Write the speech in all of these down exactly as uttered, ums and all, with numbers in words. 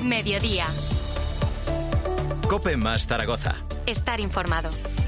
Mediodía. COPE más Zaragoza. Estar informado.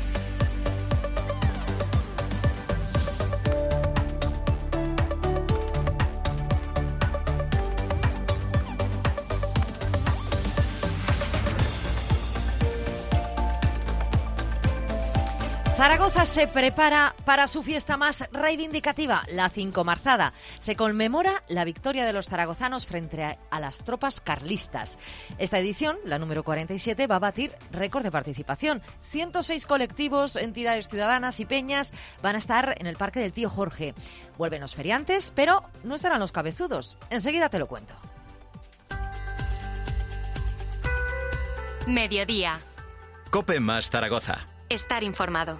Zaragoza se prepara para su fiesta más reivindicativa, la Cinco Marzada. Se conmemora la victoria de los zaragozanos frente a, a las tropas carlistas. Esta edición, la número cuarenta y siete, va a batir récord de participación. ciento seis colectivos, entidades ciudadanas y peñas van a estar en el Parque del Tío Jorge. Vuelven los feriantes, pero no estarán los cabezudos. Enseguida te lo cuento. Mediodía. COPE más Zaragoza. Estar informado.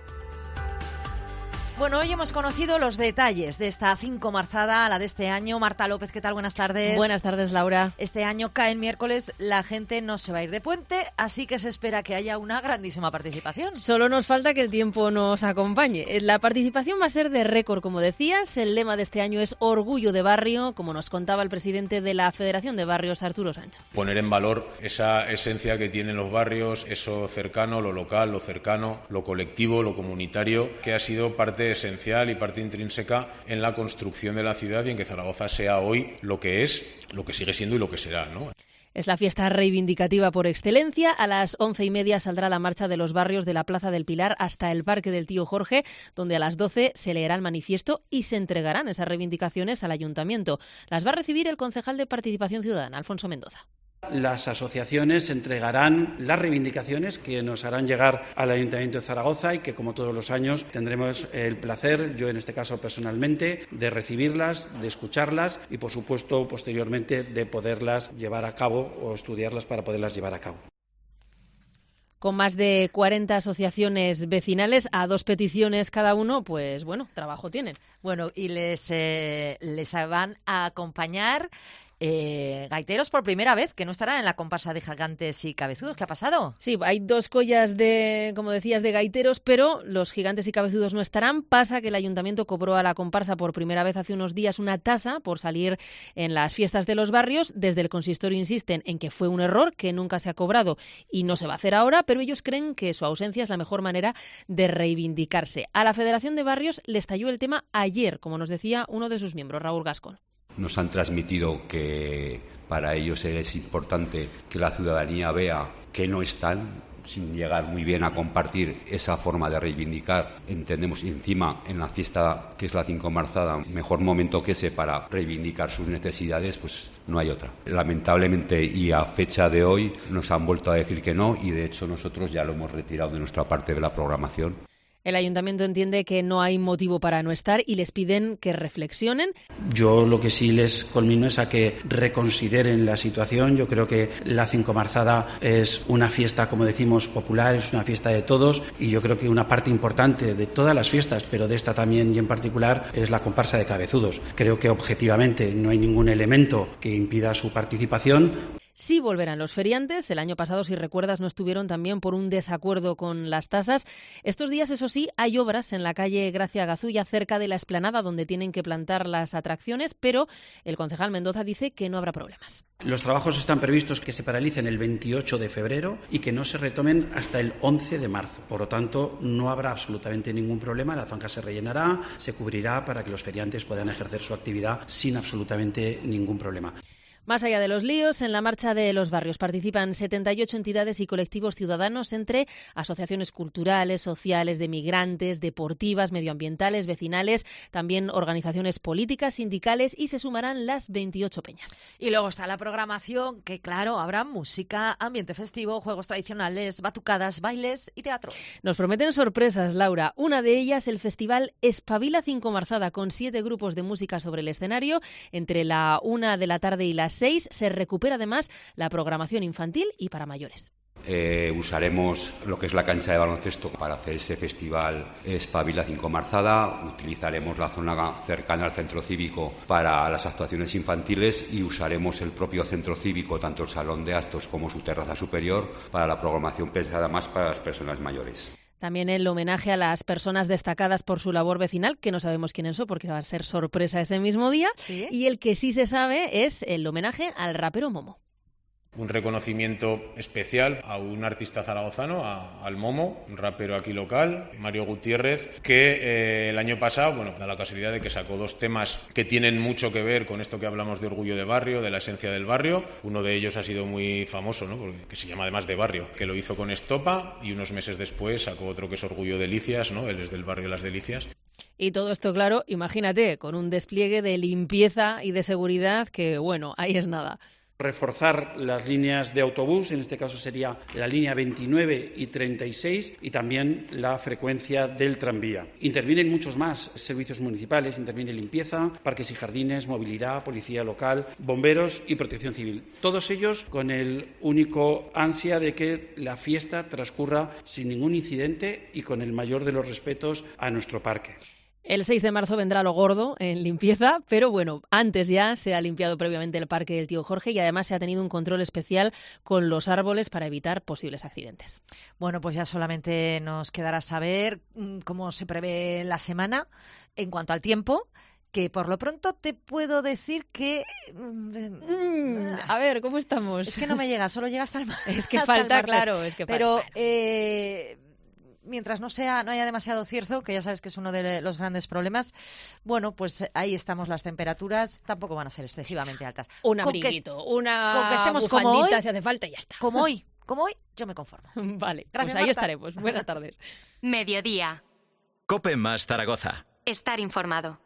Bueno, hoy hemos conocido los detalles de esta Cinco Marzada, la de este año. Marta López, ¿qué tal? Buenas tardes. Buenas tardes, Laura. Este año cae el miércoles, la gente no se va a ir de puente, así que se espera que haya una grandísima participación. Solo nos falta que el tiempo nos acompañe. La participación va a ser de récord, como decías. El lema de este año es Orgullo de Barrio, como nos contaba el presidente de la Federación de Barrios, Arturo Sancho. Poner en valor esa esencia que tienen los barrios, eso cercano, lo local, lo cercano, lo colectivo, lo comunitario, que ha sido parte esencial y parte intrínseca en la construcción de la ciudad y en que Zaragoza sea hoy lo que es, lo que sigue siendo y lo que será, ¿no? Es la fiesta reivindicativa por excelencia. A las once y media saldrá la marcha de los barrios de la Plaza del Pilar hasta el Parque del Tío Jorge, donde a las doce se leerá el manifiesto y se entregarán esas reivindicaciones al Ayuntamiento. Las va a recibir el concejal de Participación Ciudadana, Alfonso Mendoza. Las asociaciones entregarán las reivindicaciones que nos harán llegar al Ayuntamiento de Zaragoza y que, como todos los años, tendremos el placer, yo en este caso personalmente, de recibirlas, de escucharlas y, por supuesto, posteriormente de poderlas llevar a cabo o estudiarlas para poderlas llevar a cabo. Con más de cuarenta asociaciones vecinales, a dos peticiones cada uno, pues bueno, trabajo tienen. Bueno, y les, eh, les van a acompañar Eh, gaiteros por primera vez, que no estarán en la comparsa de Gigantes y Cabezudos. ¿Qué ha pasado? Sí, hay dos collas de, como decías, de gaiteros, pero los Gigantes y Cabezudos no estarán. Pasa que el Ayuntamiento cobró a la comparsa por primera vez hace unos días una tasa por salir en las fiestas de los barrios. Desde el consistorio insisten en que fue un error, que nunca se ha cobrado y no se va a hacer ahora, pero ellos creen que su ausencia es la mejor manera de reivindicarse. A la Federación de Barrios le estalló el tema ayer, como nos decía uno de sus miembros, Raúl Gascón. Nos han transmitido que para ellos es importante que la ciudadanía vea que no están, sin llegar muy bien a compartir esa forma de reivindicar. Entendemos, y encima en la fiesta que es la Cinco Marzada, mejor momento que ese para reivindicar sus necesidades, pues no hay otra. Lamentablemente, y a fecha de hoy, nos han vuelto a decir que no, y de hecho nosotros ya lo hemos retirado de nuestra parte de la programación. El Ayuntamiento entiende que no hay motivo para no estar y les piden que reflexionen. Yo lo que sí les conmino es a que reconsideren la situación. Yo creo que la Cinco Marzada es una fiesta, como decimos, popular, es una fiesta de todos y yo creo que una parte importante de todas las fiestas, pero de esta también y en particular, es la comparsa de Cabezudos. Creo que objetivamente no hay ningún elemento que impida su participación. Sí volverán los feriantes. El año pasado, si recuerdas, no estuvieron también por un desacuerdo con las tasas. Estos días, eso sí, hay obras en la calle Gracia Gazulla, cerca de la explanada, donde tienen que plantar las atracciones, pero el concejal Mendoza dice que no habrá problemas. Los trabajos están previstos que se paralicen el veintiocho de febrero y que no se retomen hasta el once de marzo. Por lo tanto, no habrá absolutamente ningún problema. La zanja se rellenará, se cubrirá para que los feriantes puedan ejercer su actividad sin absolutamente ningún problema. Más allá de los líos, en la marcha de los barrios participan setenta y ocho entidades y colectivos ciudadanos entre asociaciones culturales, sociales, de migrantes, deportivas, medioambientales, vecinales, también organizaciones políticas, sindicales y se sumarán las veintiocho peñas. Y luego está la programación, que claro, habrá música, ambiente festivo, juegos tradicionales, batucadas, bailes y teatro. Nos prometen sorpresas, Laura. Una de ellas, el festival Espabila Cinco Marzada, con siete grupos de música sobre el escenario. Entre la una de la tarde y las seis se recupera además la programación infantil y para mayores. Eh, usaremos lo que es la cancha de baloncesto para hacer ese festival Espabila Cinco Marzada. Utilizaremos la zona cercana al centro cívico para las actuaciones infantiles y usaremos el propio centro cívico, tanto el salón de actos como su terraza superior, para la programación pensada más para las personas mayores. También el homenaje a las personas destacadas por su labor vecinal, que no sabemos quiénes son porque va a ser sorpresa ese mismo día. ¿Sí? Y el que sí se sabe es el homenaje al rapero Momo. Un reconocimiento especial a un artista zaragozano, a, al Momo, un rapero aquí local, Mario Gutiérrez, que eh, el año pasado, bueno, da la casualidad de que sacó dos temas que tienen mucho que ver con esto que hablamos de orgullo de barrio, de la esencia del barrio. Uno de ellos ha sido muy famoso, ¿no? Porque, que se llama además De Barrio, que lo hizo con Estopa, y unos meses después sacó otro que es Orgullo de Delicias, ¿no? Él es del barrio Las Delicias. Y todo esto, claro, imagínate, con un despliegue de limpieza y de seguridad que, bueno, ahí es nada. Reforzar las líneas de autobús, en este caso sería la línea veintinueve y treinta y seis, y también la frecuencia del tranvía. Intervienen muchos más servicios municipales, interviene limpieza, parques y jardines, movilidad, policía local, bomberos y protección civil. Todos ellos con el único ansia de que la fiesta transcurra sin ningún incidente y con el mayor de los respetos a nuestro parque. El seis de marzo vendrá lo gordo en limpieza, pero bueno, antes ya se ha limpiado previamente el Parque del Tío Jorge y además se ha tenido un control especial con los árboles para evitar posibles accidentes. Bueno, pues ya solamente nos quedará saber cómo se prevé la semana en cuanto al tiempo, que por lo pronto te puedo decir que... Mm, a ver, ¿cómo estamos? Es que no me llega, solo llega hasta el martes. Es que falta, claro, es que Pero... bueno. eh, mientras no sea, no haya demasiado cierzo, que ya sabes que es uno de los grandes problemas, bueno, pues ahí estamos, las temperaturas tampoco van a ser excesivamente altas. Un Con que- abriguito, una con que estemos como bufandita hoy, si hace falta y ya está. Como hoy, como hoy, yo me conformo. Vale, Gracias, pues ahí Marta. estaremos. Buenas tardes. Mediodía. Cope más Zaragoza. Estar informado.